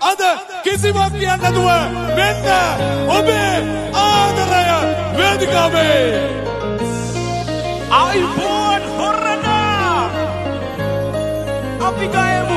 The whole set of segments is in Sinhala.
අද කිසිවක් කියන්න නැතුව මෙන්න ඔබේ ආදරය වේදිකාවේ iPhone හොරන අපි ගයමු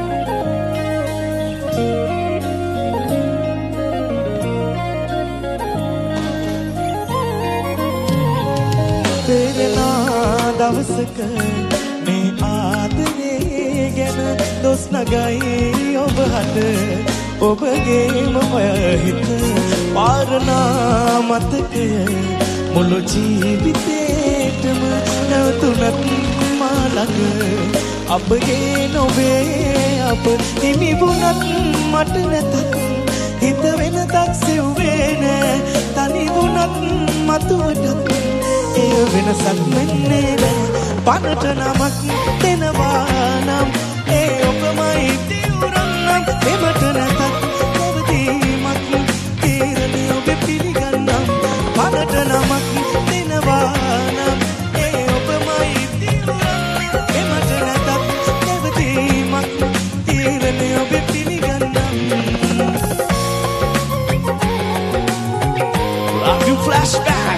පෙරනා දවසක මේ ආදරේ ගැන දොස් නගයි ඔබ හට ඔබගේම හිත පාරනා මතකය මුළු ජීවිතේටම නැවතුනත් මා ළඟ අපගේ නොවේ අප හිමි වුණත් මට නැතත් හිත වෙනතක් සෙව්වේ නෑ තනි වුණත් මතුවටත් එය වෙනසක් වෙන්නේ නෑ පනට නමක් දෙනවා නම් ඒ ඔබමයි දිවුරන්නම් එමට නැතත් නැවතීමක් තීරණය ඔබ පිළිගන්නම් පනට නමක් දෙනවා නම් ඒ ඔබමයි දිවුරන්නම් එමට නැතත් නැවතීමක් තීරණය ඔබ පිළිගන්නම් Love you flashback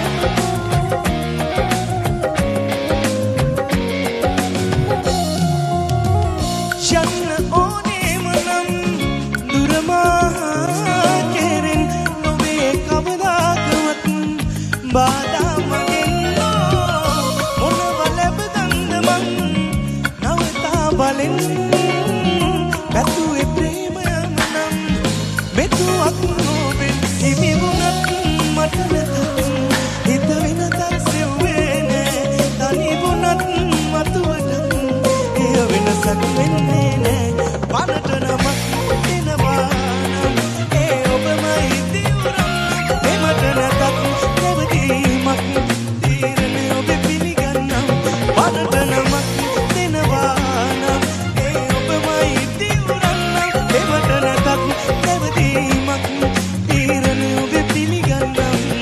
බාධා මගෙන්නෝ මොනව ලැබදන්ද මං නවතා බලෙන් පැතුවේ ප්‍රේමයම නම් මෙතුවක් නොවෙන් හිමි වුණත් මට නැතත් හිත වෙනතක් සෙව්වේ නෑ තනි වුණත් මතුවටත් එය වෙනසක් වෙන්නේ නෑ පනට නමක් දෙනවා නම් ඒ ඔබමයි දිවුරන්න එමට නැතත් නැවතීමක් තීරණය ඔබ පිළිගන්නම් පනට නමක් දෙනවා නම් ඒ ඔබමයි දිවුරන්න එමට නැතත් නැවතීමක් තීරණය ඔබ පිළිගන්නම්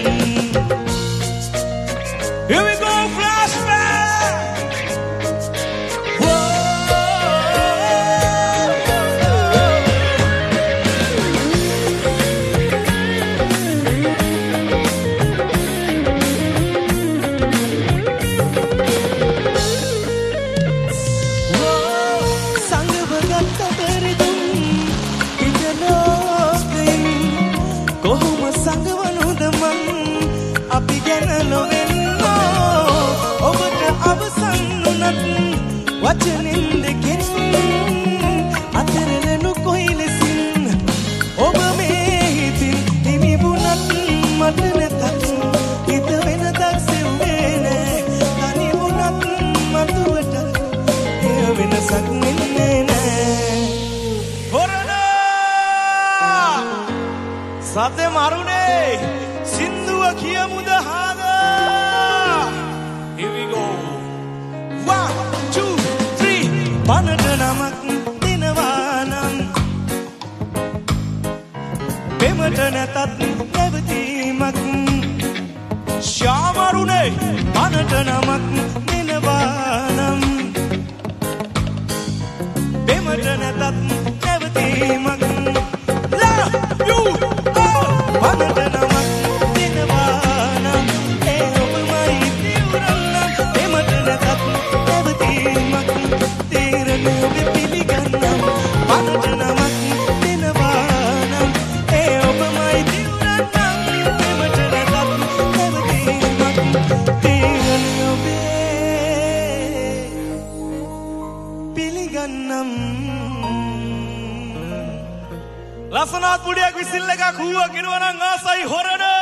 Here we go flashback අපි ගැන නොවෙන්නෝ ඔබට අවසන් වුණත් වචනෙන් දෙකෙන් අතරලනු කොයි ලෙසින් ඔබ මේ හිතින් හිමි වුණත් මට නැතත් හිත වෙනතක් සෙව්වේ නෑ තනි වුණත් මතුවට එය වෙනසක් වෙන්නේ නෑ හොරනා සතේ මරුනේ සින්දුව කියමුද හාගා Here we go 1 2 3 පනට නමක් දෙනවා නම් පෙමට නැතත් නැවතීමක් ශාමරුනේ පනට නමක් දෙනවා නම් පෙමට නැතත් නැවතීමක් Love you all පනට නමක් ලස්සනත් පුඩියක් විසිල් එකක් හුවා කිරුවා නම් ආසයි හොරන